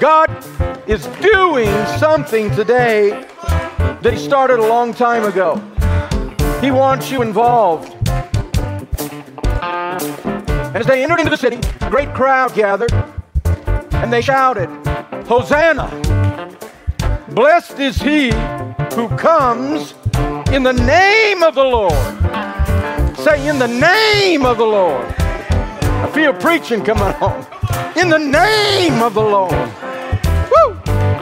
God is doing something today that He started a long time ago. He wants you involved. And as they entered into the city, a great crowd gathered, and they shouted, Hosanna! Blessed is He who comes in the name of the Lord. Say, in the name of the Lord. I feel preaching coming on. In the name of the Lord. Woo!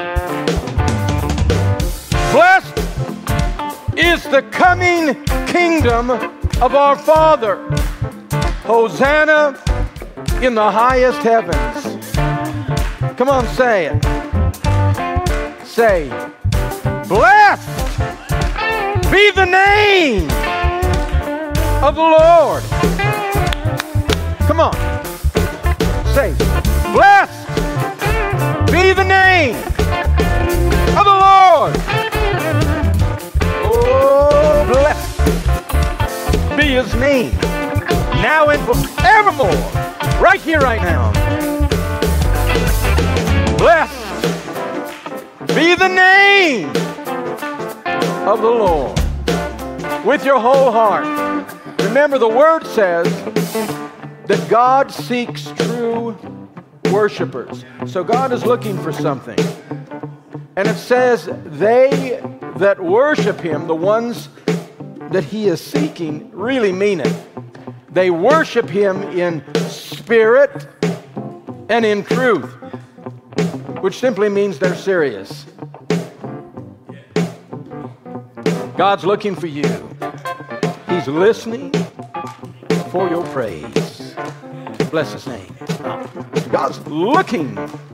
Blessed is the coming kingdom of our Father. Hosanna in the highest heavens. Come on, say it. Say, blessed be the name of the Lord. Come on. Say, blessed be the name of the Lord. Oh, blessed be His name, now and forevermore, right here, right now. Blessed be the name of the Lord. With your whole heart. Remember, the Word says that God seeks true worshipers. So God is looking for something. And it says they that worship Him, the ones that He is seeking, really mean it. They worship Him in spirit and in truth, which simply means they're serious. God's looking for you. He's listening for your praise. Bless His name. God's looking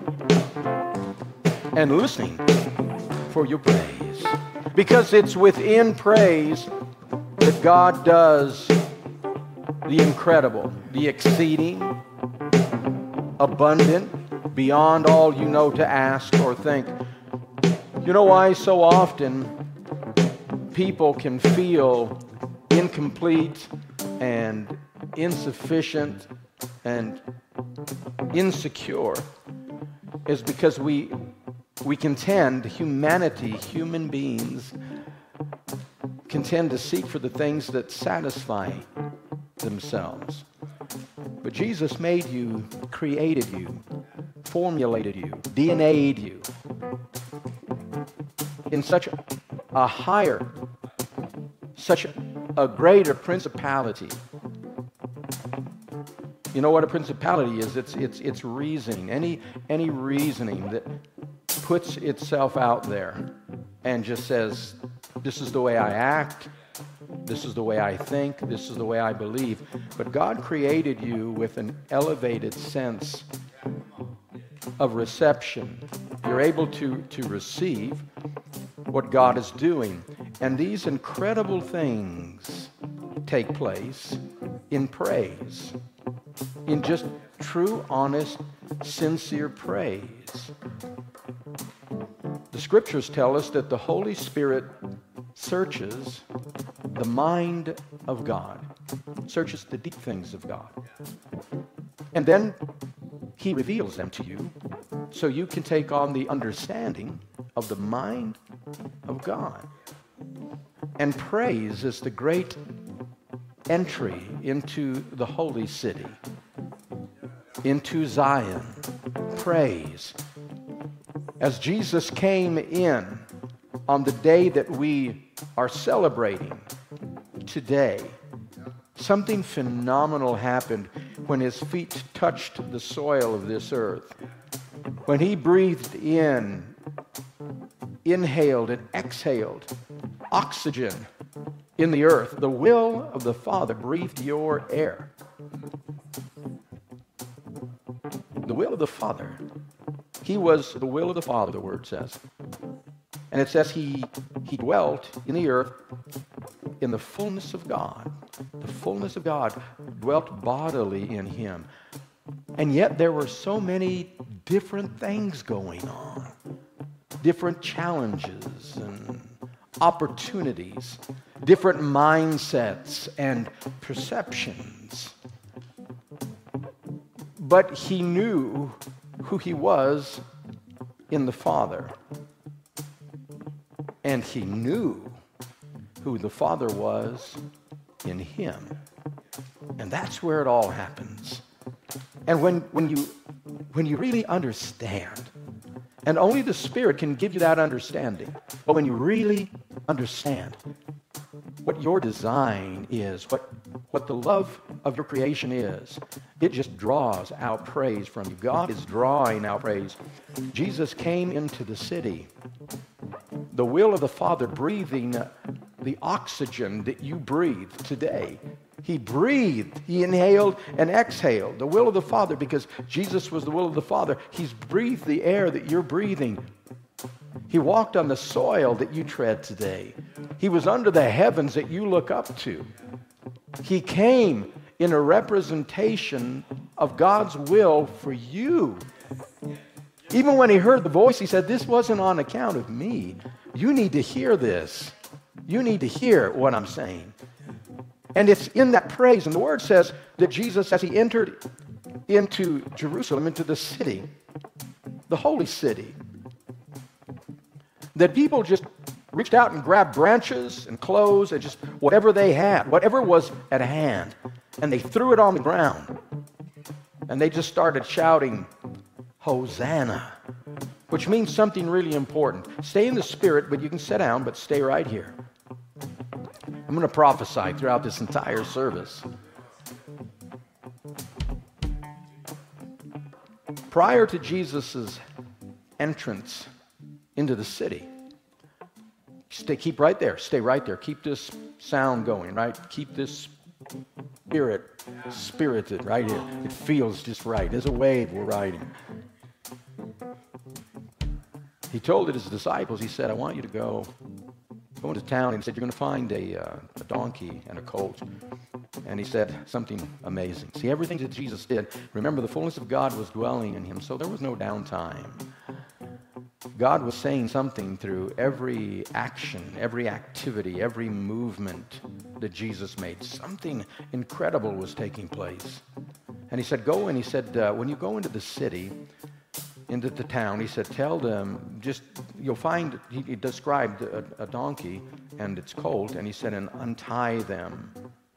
and listening for your praise. Because it's within praise that God does the incredible, the exceeding, abundant, beyond all you know to ask or think. You know why so often people can feel incomplete and insufficient and insecure is because we contend, humanity, human beings, contend to seek for the things that satisfy themselves. But Jesus made you, created you, formulated you, DNA'd you in such a higher, such a greater principality. You know what a principality is? It's reasoning. Any reasoning that puts itself out there and just says, this is the way I act, this is the way I think, this is the way I believe. But God created you with an elevated sense of reception. You're able to receive what God is doing. And these incredible things take place in praise, in just true, honest, sincere praise. The Scriptures tell us that the Holy Spirit searches the mind of God, searches the deep things of God. And then He reveals them to you so you can take on the understanding of the mind of God. And praise is the great entry into the holy city, into Zion. Praise. As Jesus came in on the day that we are celebrating today, something phenomenal happened when His feet touched the soil of this earth. When He breathed in, inhaled and exhaled oxygen in the earth, the will of the Father breathed your air. The will of the Father. He was the will of the Father, the Word says. And it says He dwelt in the earth in the fullness of God. The fullness of God dwelt bodily in Him. And yet there were so many different things going on. Different challenges and opportunities. Different mindsets and perceptions. But He knew who He was in the Father, and he knew who the Father was in him. And that's where it all happens. And when you really understand, and only the Spirit can give you that understanding, but when you really understand what your design is, what the love of your creation is, it just draws out praise from you. God is drawing out praise. Jesus came into the city, the will of the Father, breathing the oxygen that you breathe today. He breathed, he inhaled and exhaled the will of the Father, because Jesus was the will of the Father. He's breathed the air that you're breathing. He walked on the soil that you tread today. He was under the heavens that you look up to. He came in a representation of God's will for you. Even when he heard the voice, he said, this wasn't on account of me. You need to hear this. You need to hear what I'm saying. And it's in that praise. And the word says that Jesus, as he entered into Jerusalem, into the city, the holy city, that people just reached out and grabbed branches and clothes and just whatever they had, whatever was at hand, and they threw it on the ground. And they just started shouting, Hosanna, which means something really important. Stay in the Spirit, but you can sit down, but stay right here. I'm going to prophesy throughout this entire service. Prior to Jesus' entrance into the city, keep right there. Stay right there. Keep this sound going, right? Keep this spirited right here. It feels just right. There's a wave we're riding. He told his disciples, he said, I want you to go into town, and he said, you're going to find a donkey and a colt. And he said something amazing. See, everything that Jesus did, remember, the fullness of God was dwelling in him, so there was no downtime. God was saying something through every action, every activity, every movement that Jesus made. Something incredible was taking place. And he said, go, and he said, when you go into the city, into the town, he said, tell them, you'll find, he described a donkey and its colt, and he said, and untie them.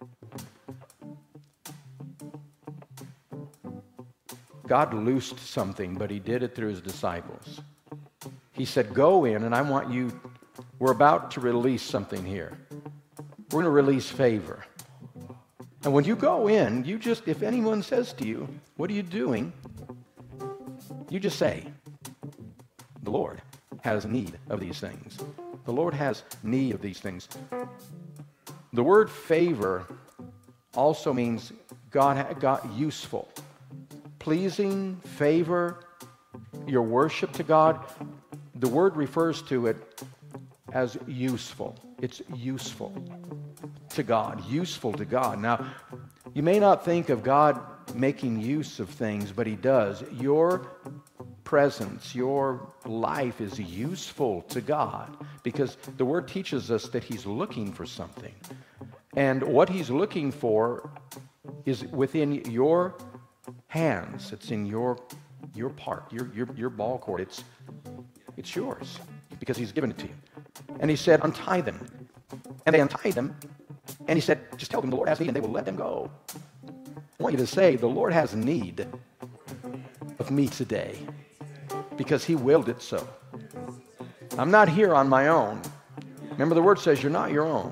God loosed something, but he did it through his disciples. He said, go in, and we're about to release something here. We're going to release favor. And when you go in, if anyone says to you, what are you doing? You just say, the Lord has need of these things. The Lord has need of these things. The word favor also means God got useful. Pleasing, favor, your worship to God. The word refers to it as useful. It's useful to God, useful to God. Now, you may not think of God making use of things, but he does. Your presence, your life is useful to God, because the word teaches us that he's looking for something. And what he's looking for is within your hands. It's in your part, your ball court. It's yours, because he's given it to you. And he said, untie them. And they untied them. And he said, just tell them the Lord has need, and they will let them go. I want you to say, the Lord has need of me today, because he willed it so. I'm not here on my own. Remember, the word says you're not your own.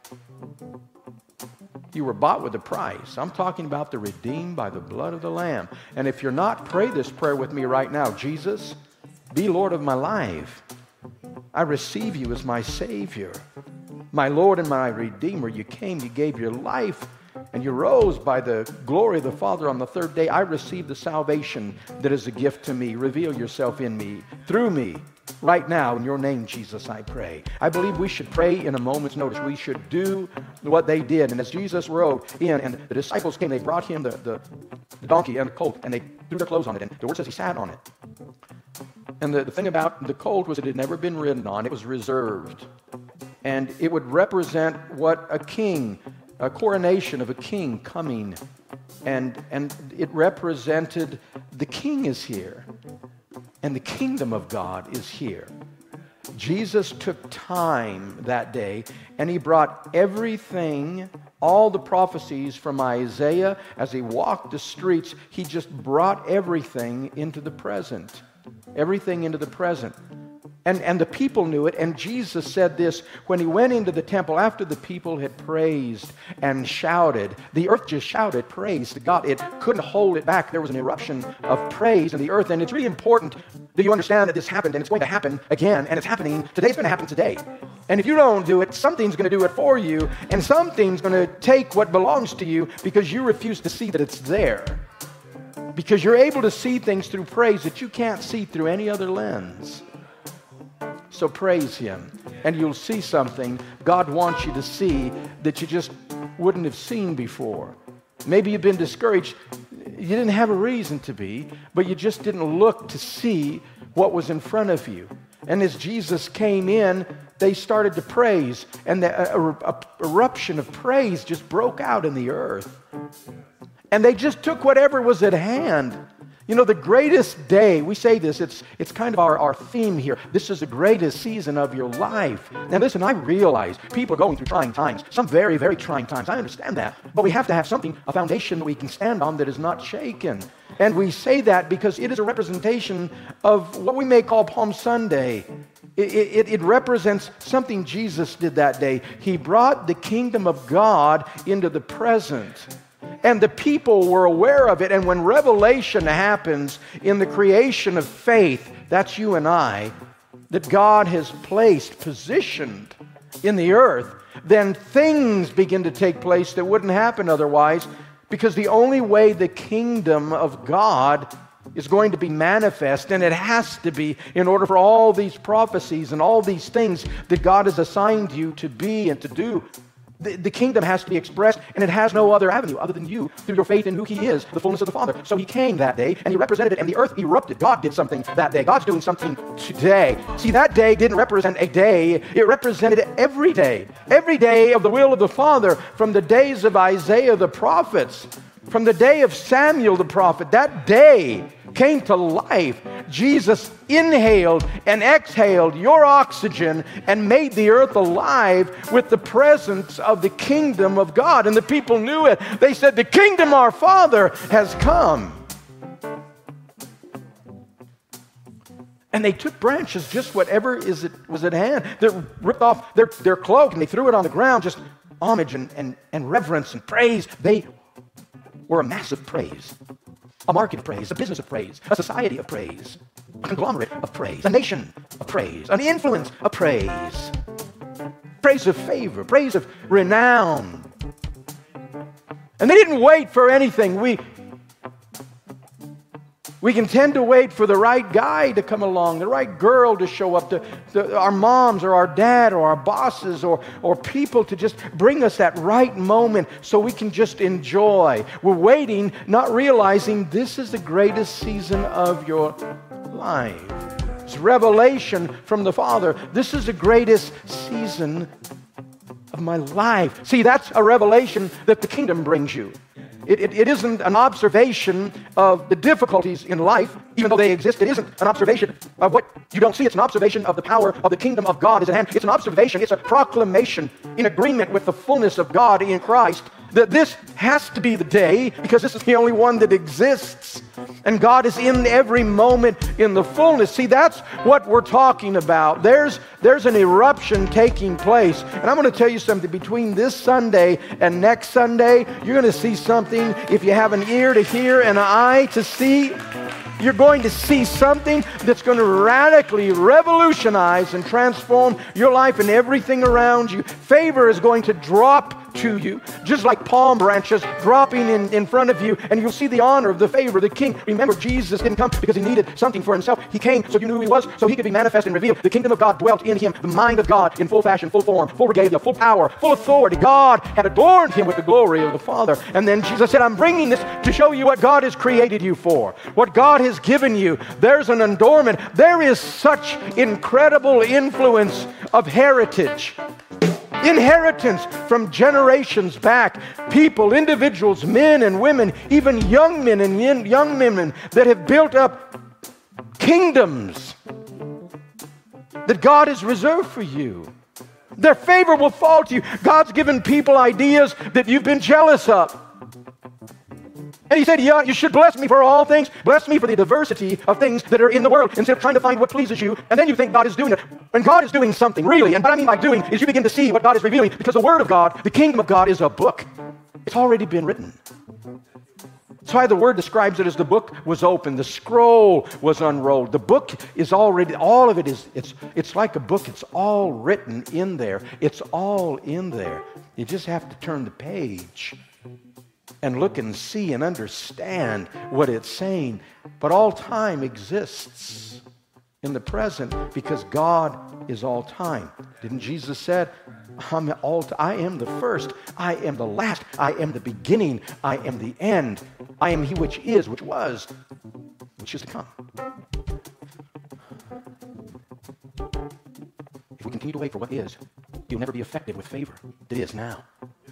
You were bought with a price. I'm talking about the redeemed by the blood of the Lamb. And if you're not, pray this prayer with me right now. Jesus, be Lord of my life. I receive you as my Savior, my Lord and my Redeemer. You came, you gave your life, and you rose by the glory of the Father on the third day. I receive the salvation that is a gift to me. Reveal yourself in me, through me, right now. In your name, Jesus, I pray. I believe we should pray in a moment's notice. We should do what they did. And as Jesus rode in, and the disciples came, they brought him the donkey and the colt, and they threw their clothes on it. And the word says he sat on it. And the thing about the colt was it had never been ridden on. It was reserved. And it would represent what a king, a coronation of a king coming. And it represented the king is here. and the kingdom of God is here. Jesus took time that day, and he brought everything, all the prophecies from Isaiah. As he walked the streets, he just brought everything into the present. Everything into the present. And the people knew it, and Jesus said this when he went into the temple after the people had praised and shouted. The earth just shouted praise to God. It couldn't hold it back. There was an eruption of praise in the earth, and it's really important that you understand that this happened, and it's going to happen again, and it's happening today. It's going to happen today. And if you don't do it, something's going to do it for you, and something's going to take what belongs to you because you refuse to see that it's there. Because you're able to see things through praise that you can't see through any other lens. So praise him, and you'll see something God wants you to see that you just wouldn't have seen before. Maybe you've been discouraged. You didn't have a reason to be, but you just didn't look to see what was in front of you. And as Jesus came in, they started to praise, and the eruption of praise just broke out in the earth. And they just took whatever was at hand. You know, the greatest day, we say this, it's kind of our theme here. This is the greatest season of your life. Now listen, I realize people are going through trying times, some very, very trying times. I understand that. But we have to have something, a foundation that we can stand on that is not shaken. And we say that because it is a representation of what we may call Palm Sunday. It represents something Jesus did that day. He brought the kingdom of God into the present. And the people were aware of it. And when revelation happens in the creation of faith, that's you and I, that God has placed, positioned in the earth, then things begin to take place that wouldn't happen otherwise, because the only way the kingdom of God is going to be manifest, and it has to be in order for all these prophecies and all these things that God has assigned you to be and to do, the kingdom has to be expressed, and it has no other avenue other than you, through your faith in who he is, the fullness of the Father. So he came that day, and he represented it, and the earth erupted. God did something that day. God's doing something today. See, that day didn't represent a day. It represented every day of the will of the Father, from the days of Isaiah the prophets, from the day of Samuel the prophet. That day came to life. Jesus inhaled and exhaled your oxygen and made the earth alive with the presence of the kingdom of God. And the people knew it. They said, the kingdom our Father has come. And they took branches, just whatever was at hand. They ripped off their cloak and they threw it on the ground, just homage and reverence and praise. They were a mass of praise. A market of praise, a business of praise, a society of praise, a conglomerate of praise, a nation of praise, an influence of praise, praise of favor, praise of renown. And they didn't wait for anything. We can tend to wait for the right guy to come along, the right girl to show up, our moms or our dad or our bosses or people to just bring us that right moment so we can just enjoy. We're waiting, not realizing this is the greatest season of your life. It's revelation from the Father. This is the greatest season of my life. See, that's a revelation that the kingdom brings you. It isn't an observation of the difficulties in life, even though they exist. It isn't an observation of what you don't see. It's an observation of the power of the kingdom of God is at hand. It's an observation. It's a proclamation in agreement with the fullness of God in Christ that this has to be the day, because this is the only one that exists. And God is in every moment in the fullness. See, that's what we're talking about. There's an eruption taking place. And I'm going to tell you something. Between this Sunday and next Sunday, you're going to see something. If you have an ear to hear and an eye to see, you're going to see something that's going to radically revolutionize and transform your life and everything around you. Favor is going to drop to you, just like palm branches dropping in front of you, and you'll see the honor of the favor of the King. Remember, Jesus didn't come because he needed something for himself. He came so you knew who he was, so he could be manifest and revealed. The kingdom of God dwelt in him, the mind of God in full fashion, full form, full regalia, full power, full authority. God had adorned him with the glory of the Father. And then Jesus said, I'm bringing this to show you what God has created you for, what God has given you. There's an adornment. There is such incredible influence of heritage. Inheritance from generations back. People, individuals, men and women, even young men and young women that have built up kingdoms that God has reserved for you. Their favor will fall to you. God's given people ideas that you've been jealous of. And he said, yeah, you should bless me for all things. Bless me for the diversity of things that are in the world instead of trying to find what pleases you. And then you think God is doing it. When God is doing something, really, and what I mean by doing is you begin to see what God is revealing, because the Word of God, the kingdom of God, is a book. It's already been written. That's why the Word describes it as the book was opened, the scroll was unrolled. The book is already, all of it is, it's like a book. It's all written in there. It's all in there. You just have to turn the page and look and see and understand what it's saying. But all time exists in the present because God is all time. Didn't Jesus said, I am the first, I am the last, I am the beginning, I am the end. I am he which is, which was, which is to come. If we continue to wait for what is, you'll never be effective with favor that is now.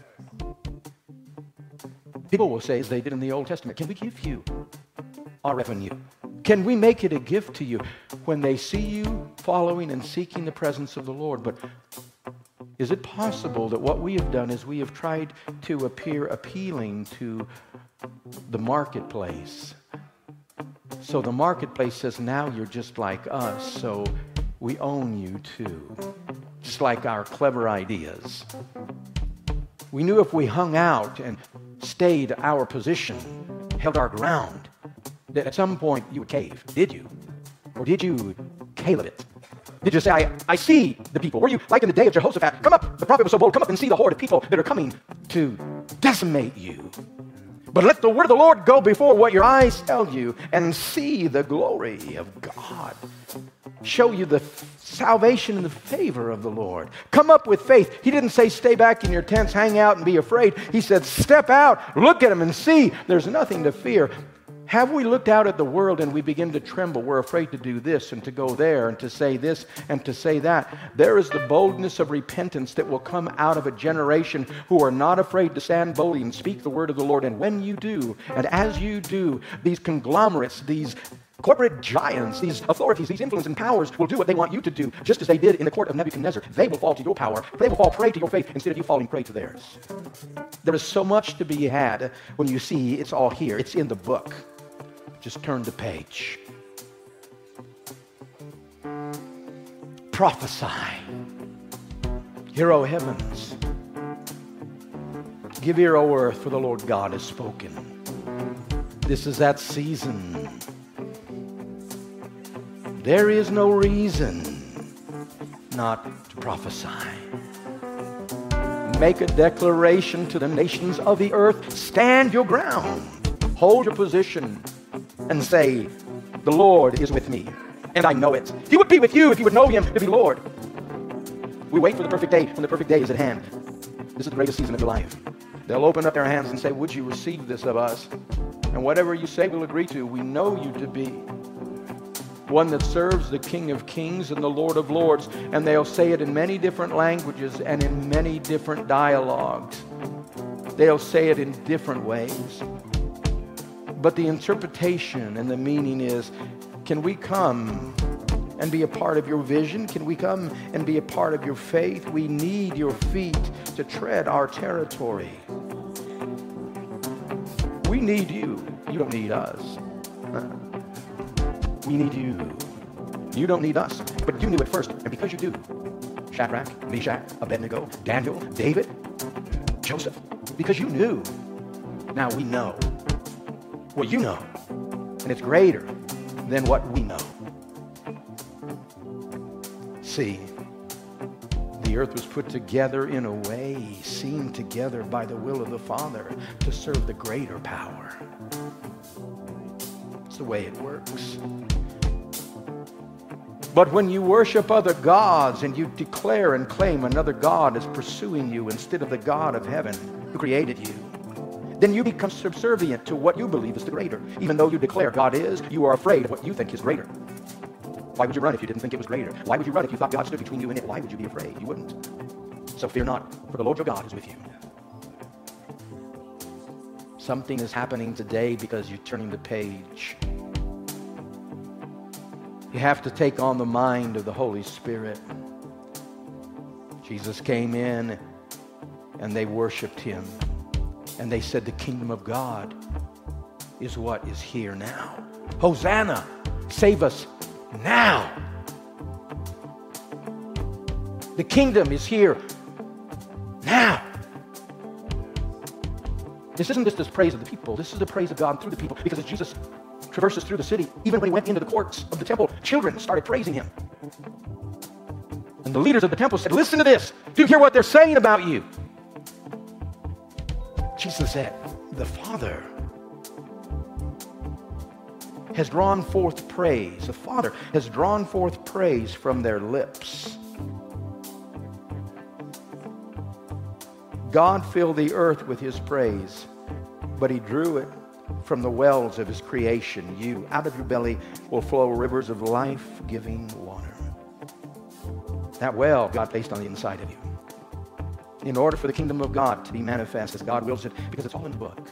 People will say, as they did in the Old Testament, can we give you our revenue? Can we make it a gift to you when they see you following and seeking the presence of the Lord? But is it possible that what we have done is we have tried to appear appealing to the marketplace? So the marketplace says, now you're just like us, so we own you too. Just like our clever ideas. We knew if we hung out and stayed our position, held our ground, that at some point you would cave. Did you? Or did you Caleb it? Did you say, I see the people? Were you like in the day of Jehoshaphat? Come up, the prophet was so bold, come up and see the horde of people that are coming to decimate you. But let the word of the Lord go before what your eyes tell you and see the glory of God. Show you the salvation and the favor of the Lord. Come up with faith. He didn't say stay back in your tents, hang out and be afraid. He said step out, look at him and see. There's nothing to fear. Have we looked out at the world and we begin to tremble? We're afraid to do this and to go there and to say this and to say that. There is the boldness of repentance that will come out of a generation who are not afraid to stand boldly and speak the word of the Lord. And when you do, and as you do, these conglomerates, these corporate giants, these authorities, these influence and powers will do what they want you to do, just as they did in the court of Nebuchadnezzar. They will fall to your power. They will fall prey to your faith instead of you falling prey to theirs. There is so much to be had when you see it's all here. It's in the book. Just turn the page. Prophesy. Hear, O heavens. Give ear, O earth, for the Lord God has spoken. This is that season. There is no reason not to prophesy. Make a declaration to the nations of the earth. Stand your ground. Hold your position. And say, the Lord is with me, and I know it. He would be with you if you would know him to be Lord. We wait for the perfect day when the perfect day is at hand. This is the greatest season of your life. They'll open up their hands and say, would you receive this of us? And whatever you say, we'll agree to. We know you to be one that serves the King of Kings and the Lord of Lords. And they'll say it in many different languages and in many different dialogues. They'll say it in different ways. But the interpretation and the meaning is, can we come and be a part of your vision? Can we come and be a part of your faith? We need your feet to tread our territory. We need you. You don't need us. We need you. You don't need us. But you knew it first. And because you do, Shadrach, Meshach, Abednego, Daniel, David, Joseph, because you knew, now we know. What you know, and it's greater than what we know. See, the earth was put together in a way, seen together by the will of the Father to serve the greater power. It's the way it works. But when you worship other gods and you declare and claim another God is pursuing you instead of the God of heaven who created you, then you become subservient to what you believe is the greater. Even though you declare God is, you are afraid of what you think is greater. Why would you run if you didn't think it was greater? Why would you run if you thought God stood between you and it? Why would you be afraid? You wouldn't. So fear not, for the Lord your God is with you. Something is happening today because you're turning the page. You have to take on the mind of the Holy Spirit. Jesus came in and they worshiped him. And they said, the kingdom of God is what is here now. Hosanna, save us now. The kingdom is here now. This isn't just this praise of the people. This is the praise of God through the people. Because as Jesus traverses through the city, even when he went into the courts of the temple, children started praising him. And the leaders of the temple said, listen to this. Do you hear what they're saying about you? Jesus said, the Father has drawn forth praise. The Father has drawn forth praise from their lips. God filled the earth with his praise, but he drew it from the wells of his creation. You, out of your belly will flow rivers of life-giving water. That well God placed on the inside of you, in order for the kingdom of God to be manifest as God wills it, because it's all in the book.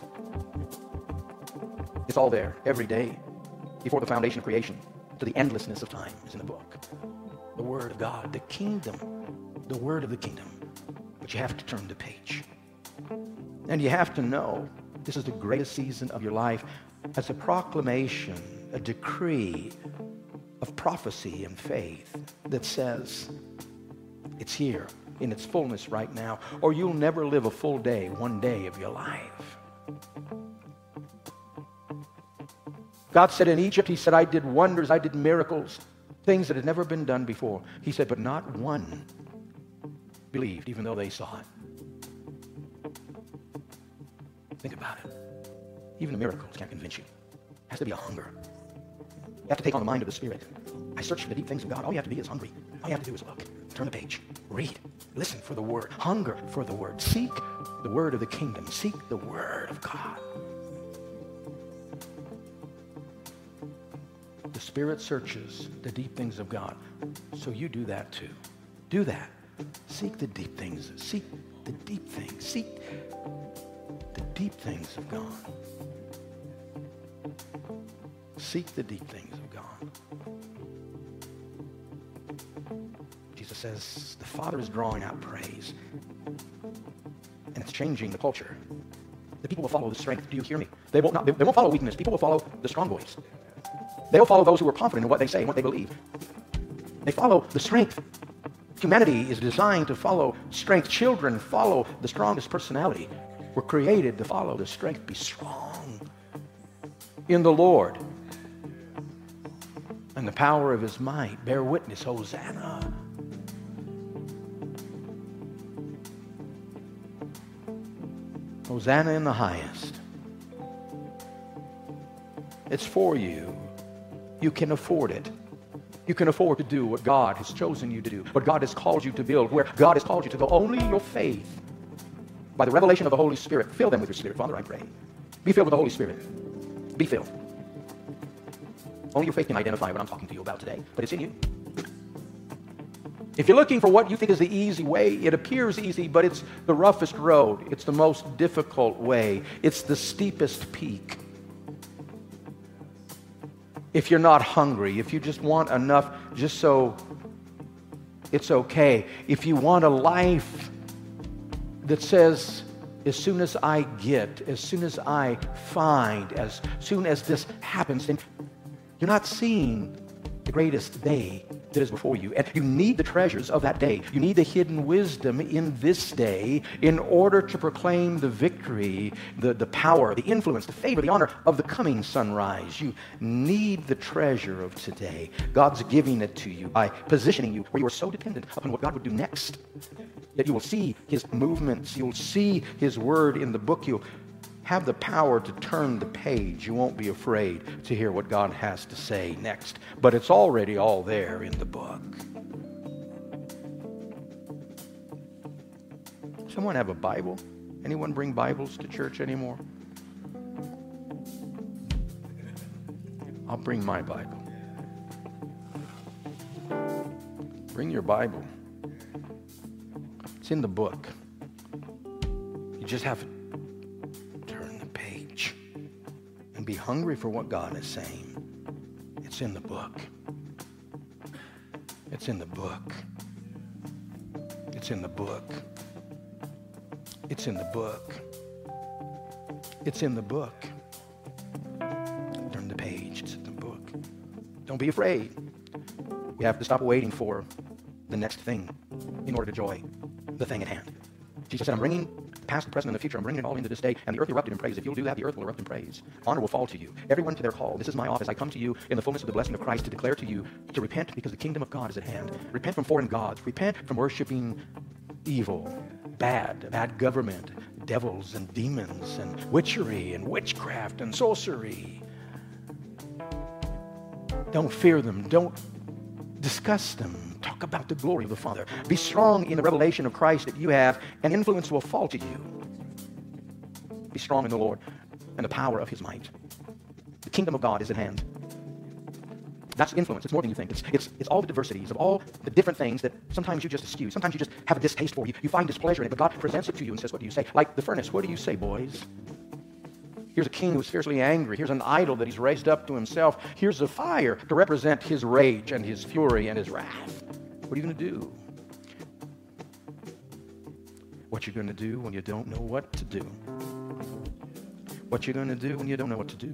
It's all there, every day, before the foundation of creation, to the endlessness of time is in the book. The Word of God, the kingdom, the Word of the kingdom. But you have to turn the page. And you have to know this is the greatest season of your life as a proclamation, a decree of prophecy and faith that says it's here in its fullness right now, or you'll never live a full day, one day of your life. God said in Egypt, he said, I did wonders, I did miracles, things that had never been done before. He said, but not one believed, even though they saw it. Think about it. Even the miracles can't convince you. It has to be a hunger. You have to take on the mind of the Spirit. I search for the deep things of God. All you have to be is hungry. All you have to do is look. Turn the page. Read. Listen for the Word. Hunger for the Word. Seek the Word of the kingdom. Seek the Word of God. The Spirit searches the deep things of God. So you do that too. Do that. Seek the deep things. Seek the deep things. Seek the deep things of God. Seek the deep things of God. Jesus says the Father is drawing out praise. And it's changing the culture. The people will follow the strength. Do you hear me? They won't follow weakness. People will follow the strong boys. They'll follow those who are confident in what they say and what they believe. They follow the strength. Humanity is designed to follow strength. Children follow the strongest personality. We're created to follow the strength. Be strong in the Lord and the power of his might. Bear witness. Hosanna. Hosanna in the highest. It's for you. You can afford it. You can afford to do what God has chosen you to do, what God has called you to build, where God has called you to go. Only your faith, by the revelation of the Holy Spirit, fill them with your Spirit. Father, I pray. Be filled with the Holy Spirit. Be filled. Only your faith can identify what I'm talking to you about today, but it's in you. If you're looking for what you think is the easy way, it appears easy, but it's the roughest road. It's the most difficult way. It's the steepest peak. If you're not hungry, if you just want enough just so it's okay, if you want a life that says, as soon as I get, as soon as I find, as soon as this happens, then you're not seeing the greatest day that is before you. And you need the treasures of that day. You need the hidden wisdom in this day in order to proclaim the victory, the power, the influence, the favor, the honor of the coming sunrise. You need the treasure of today. God's giving it to you by positioning you where you are so dependent upon what God would do next that you will see his movements. You'll see his word in the book. You'll have the power to turn the page. You won't be afraid to hear what God has to say next. But it's already all there in the book. Someone have a Bible? Anyone bring Bibles to church anymore? I'll bring my Bible. Bring your Bible. It's in the book. You just have to turn the page and be hungry for what God is saying. It's in the book. It's in the book. It's in the book. It's in the book. It's in the book. Turn the page. It's in the book. Don't be afraid. You have to stop waiting for the next thing in order to enjoy the thing at hand. Jesus said, I'm bringing the past, the present, and the future. I'm bringing it all into this day. And the earth erupted in praise. If you'll do that, the earth will erupt in praise. Honor will fall to you. Everyone to their call. This is my office. I come to you in the fullness of the blessing of Christ to declare to you to repent because the kingdom of God is at hand. Repent from foreign gods. Repent from worshiping evil, bad government, devils and demons and witchery and witchcraft and sorcery. Don't fear them. Don't discuss them. Talk about the glory of the Father. Be strong in the revelation of Christ that you have, and influence will fall to you. Be strong in the Lord and the power of his might. The kingdom of God is at hand. That's influence. It's more than you think. It's all the diversities of all the different things that sometimes you just eschew. Sometimes you just have a distaste for. You find displeasure in it, but God presents it to you and says, what do you say? Like the furnace, what do you say, boys? Here's a king who's fiercely angry. Here's an idol that he's raised up to himself. Here's a fire to represent his rage and his fury and his wrath. What are you going to do? What you're going to do when you don't know what to do. What you're going to do when you don't know what to do.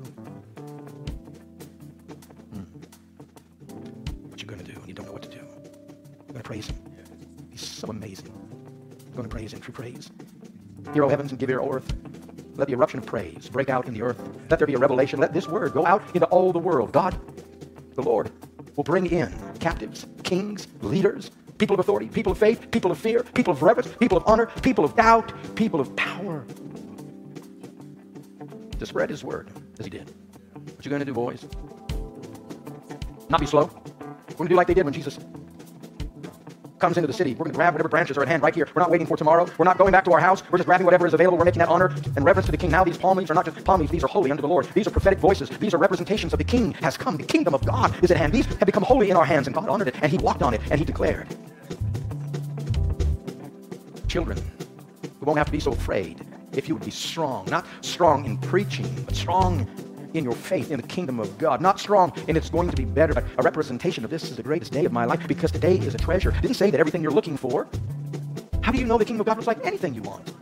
What you're going to do when you don't know what to do. You're going to praise him. He's so amazing. You're going to praise him through praise. Hear, O heavens, and give ear, O earth. Let the eruption of praise break out in the earth. Let there be a revelation. Let this word go out into all the world. God, the Lord, will bring in captives, kings, leaders, people of authority, people of faith, people of fear, people of reverence, people of honor, people of doubt, people of power, to spread his word as he did. What you going to do, boys? Not be slow. We're going to do like they did when Jesus comes into the city. We're going to grab whatever branches are at hand right here. We're not waiting for tomorrow. We're not going back to our house. We're just grabbing whatever is available. We're making that honor and reverence to the king. Now these palm leaves are not just palm leaves. These are holy unto the Lord. These are prophetic voices. These are representations of the king has come. The kingdom of God is at hand. These have become holy in our hands, and God honored it, and he walked on it, and he declared. Children, we won't have to be so afraid if you would be strong. Not strong in preaching, but strong in your faith in the kingdom of God. Not strong in it's going to be better, but a representation of this is the greatest day of my life because today is a treasure. It didn't say that everything you're looking for. How do you know the kingdom of God looks like anything you want?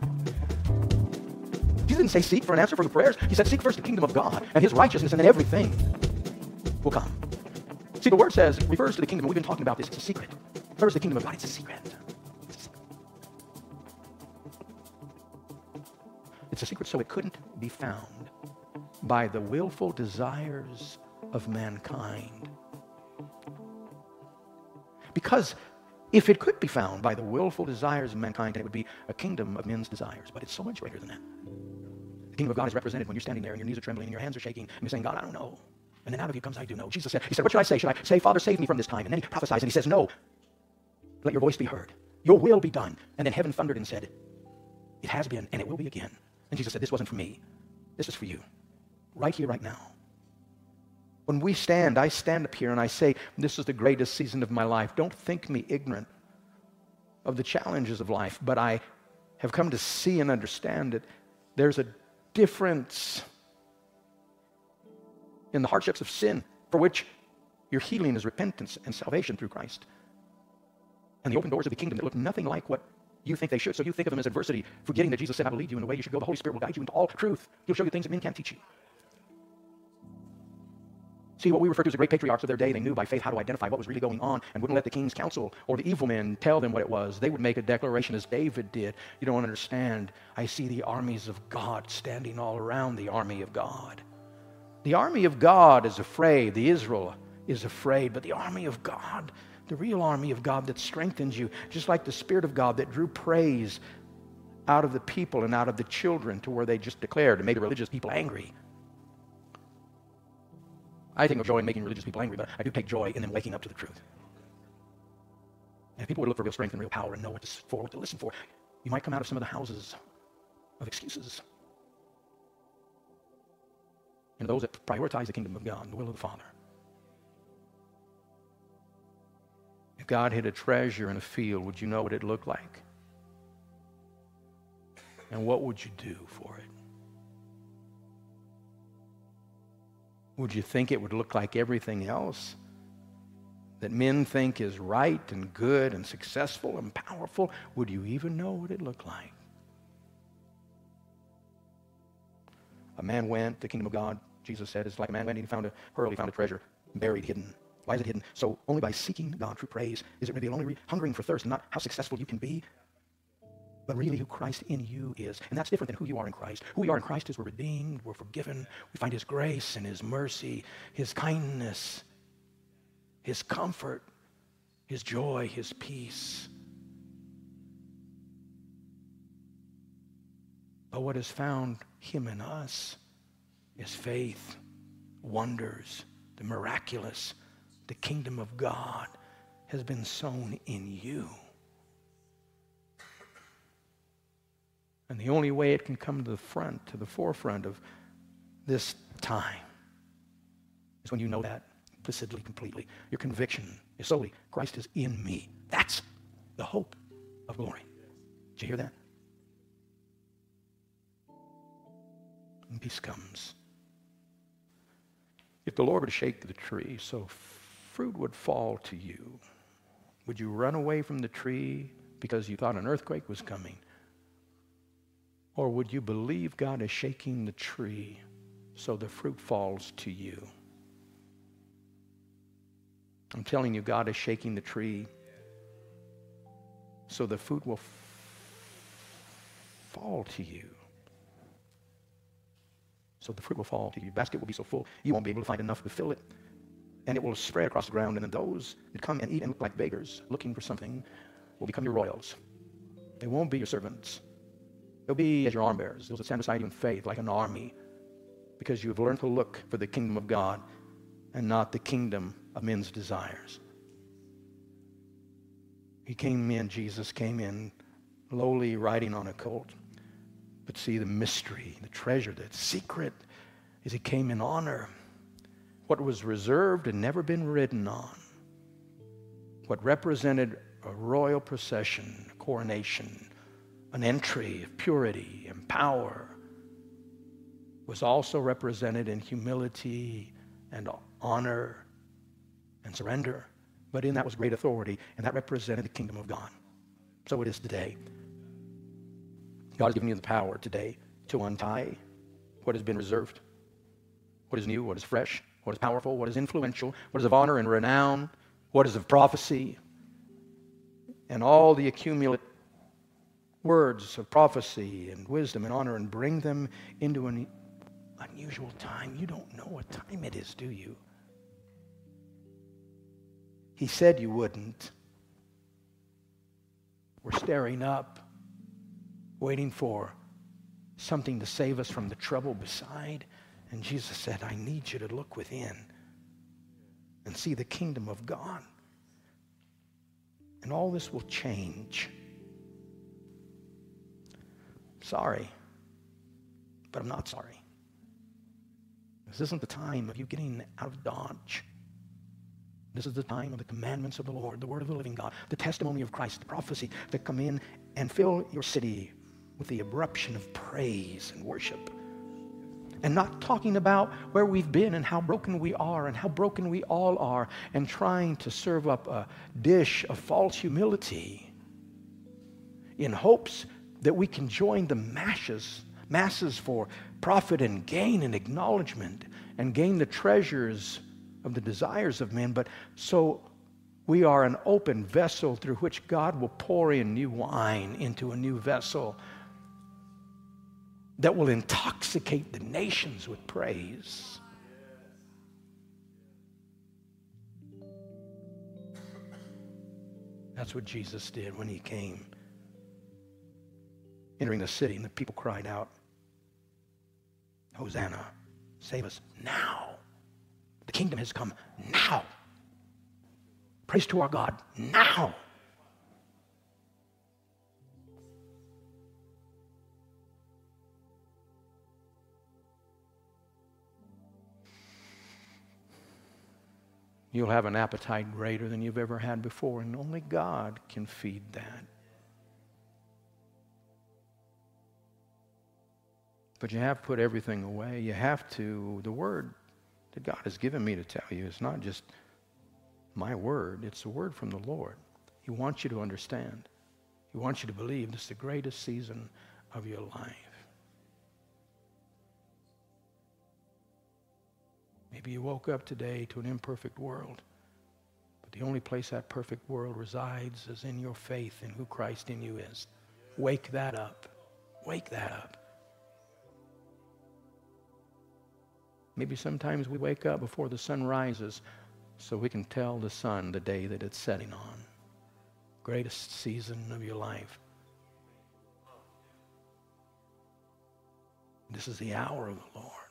He didn't say seek for an answer for the prayers. He said seek first the kingdom of God and his righteousness, and then everything will come. See, the word refers to the kingdom. We've been talking about this. It's a secret. Refers to the kingdom of God. It's a secret. It's a secret so it couldn't be found by the willful desires of mankind. Because if it could be found by the willful desires of mankind, it would be a kingdom of men's desires. But it's so much greater than that. The kingdom of God is represented when you're standing there and your knees are trembling and your hands are shaking and you're saying, God, I don't know. And then out of you comes, I do know. Jesus said, what should I say? Should I say, Father, save me from this time? And then he prophesies and he says, no, let your voice be heard. Your will be done. And then heaven thundered and said, it has been and it will be again. And Jesus said, this wasn't for me. This is for you. Right here, right now. When we stand, I stand up here and I say, this is the greatest season of my life. Don't think me ignorant of the challenges of life, but I have come to see and understand that there's a difference in the hardships of sin for which your healing is repentance and salvation through Christ. And the open doors of the kingdom that look nothing like what you think they should. So you think of them as adversity, forgetting that Jesus said, I will lead you in the way you should go. The Holy Spirit will guide you into all truth. He'll show you things that men can't teach you. See, what we refer to as the great patriarchs of their day, they knew by faith how to identify what was really going on and wouldn't let the king's counsel or the evil men tell them what it was. They would make a declaration as David did. You don't understand. I see the armies of God standing all around the army of God. The army of God is afraid. The Israel is afraid. But the army of God, the real army of God that strengthens you, just like the Spirit of God that drew praise out of the people and out of the children to where they just declared and made the religious people angry. I take no joy in making religious people angry, but I do take joy in them waking up to the truth. And if people would look for real strength and real power and know what to listen for, you might come out of some of the houses of excuses. And those that prioritize the kingdom of God and the will of the Father. If God hid a treasure in a field, would you know what it looked like? And what would you do for it? Would you think it would look like everything else that men think is right and good and successful and powerful, would you even know what it looked like? A man went, the kingdom of God, Jesus said, is like a man went and he found a pearl, he found a treasure, buried, hidden. Why is it hidden? So only by seeking God through praise is it revealed, only hungering for thirst, and not how successful you can be, but really who Christ in you is. And that's different than who you are in Christ. Who we are in Christ is we're redeemed, we're forgiven, we find His grace and His mercy, His kindness, His comfort, His joy, His peace. But what has found Him in us is faith, wonders, the miraculous. The kingdom of God has been sown in you. And the only way it can come to the forefront of this time is when you know that implicitly, completely. Your conviction is solely, Christ is in me. That's the hope of glory. Did you hear that? And peace comes. If the Lord were to shake the tree so fruit would fall to you, would you run away from the tree because you thought an earthquake was coming? Or would you believe God is shaking the tree so the fruit falls to you? I'm telling you, God is shaking the tree so the fruit will fall to you. So the fruit will fall to you. Your basket will be so full, you won't be able to find enough to fill it. And it will spread across the ground, and then those that come and eat and look like beggars looking for something will become your royals. They won't be your servants. They'll be as your arm bearers. Those that stand beside you in faith like an army, because you have learned to look for the kingdom of God and not the kingdom of men's desires. Jesus came in lowly riding on a colt. But see, the mystery, the treasure, the secret is He came in honor. What was reserved and never been ridden on, what represented a royal procession, a coronation, an entry of purity and power, was also represented in humility and honor and surrender. But in that was great authority, and that represented the kingdom of God. So it is today. God has given you the power today to untie what has been reserved, what is new, what is fresh, what is powerful, what is influential, what is of honor and renown, what is of prophecy, and all the accumulate words of prophecy and wisdom and honor, and bring them into an unusual time. You don't know what time it is, do you? He said you wouldn't. We're staring up, waiting for something to save us from the trouble beside. And Jesus said, I need you to look within and see the kingdom of God. And all this will change. Sorry, but I'm not sorry. This isn't the time of you getting out of Dodge. This is the time of the commandments of the Lord, the word of the living God, the testimony of Christ, the prophecy to come in and fill your city with the eruption of praise and worship. And not talking about where we've been and how broken we are and how broken we all are, and trying to serve up a dish of false humility in hopes that we can join the masses for profit and gain and acknowledgement and gain the treasures of the desires of men. But so we are an open vessel through which God will pour in new wine into a new vessel that will intoxicate the nations with praise. That's what Jesus did when He came, entering the city, and the people cried out, Hosanna, save us now. The kingdom has come now. Praise to our God now. You'll have an appetite greater than you've ever had before, and only God can feed that. But you have to put everything away. You have to, the word that God has given me to tell you is not just my word. It's a word from the Lord. He wants you to understand. He wants you to believe this is the greatest season of your life. Maybe you woke up today to an imperfect world, but the only place that perfect world resides is in your faith in who Christ in you is. Wake that up. Wake that up. Maybe sometimes we wake up before the sun rises so we can tell the sun the day that it's setting on. Greatest season of your life. This is the hour of the Lord.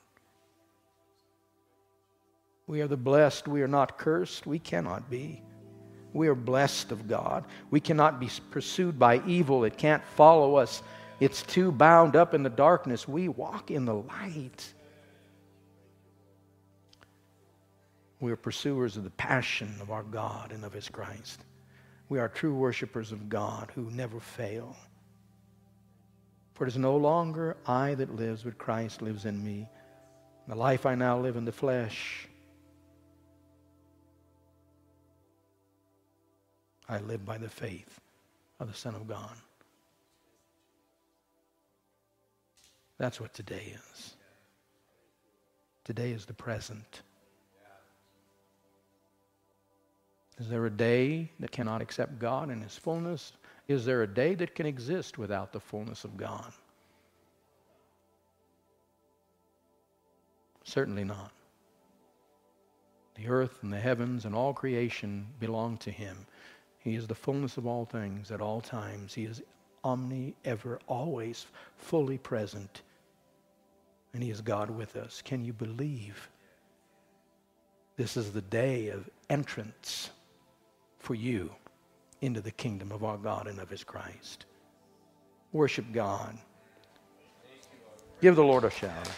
We are the blessed. We are not cursed. We cannot be. We are blessed of God. We cannot be pursued by evil. It can't follow us. It's too bound up in the darkness. We walk in the light. We are pursuers of the passion of our God and of His Christ. We are true worshipers of God who never fail. For it is no longer I that lives, but Christ lives in me. The life I now live in the flesh, I live by the faith of the Son of God. That's what today is. Today is the present. Is there a day that cannot accept God in His fullness? Is there a day that can exist without the fullness of God? Certainly not. The earth and the heavens and all creation belong to Him. He is the fullness of all things at all times. He is omni, ever, always, fully present. And He is God with us. Can you believe? This is the day of entrance for you into the kingdom of our God and of His Christ. Worship God. Give the Lord a shout.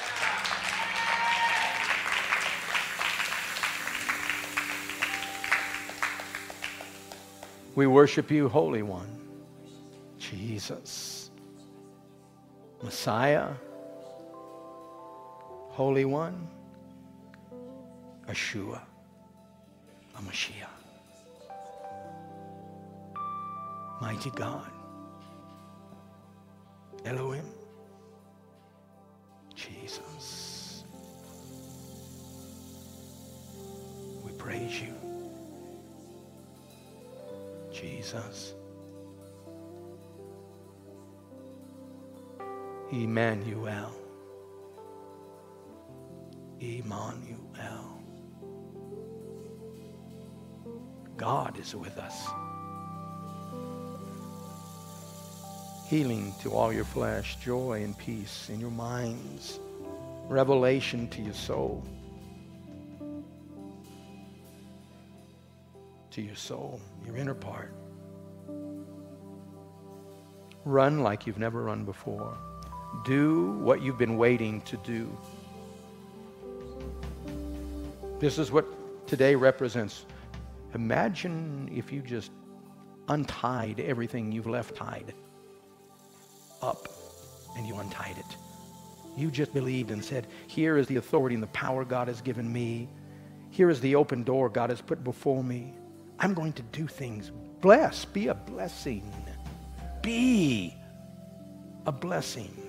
We worship you, Holy One, Jesus, Messiah, Holy One, Yeshua, HaMashiach. Mighty God, Elohim, Jesus. We praise you, Jesus. Emmanuel. Emmanuel. God is with us. Healing to all your flesh, joy and peace in your minds, revelation to your soul. To your soul, your inner part. Run like you've never run before. Do what you've been waiting to do. This is what today represents. Imagine if you just untied everything you've left tied up and you untied it. You just believed and said, here is the authority and the power God has given me. Here is the open door God has put before me. I'm going to do things. Bless, be a blessing. Be a blessing.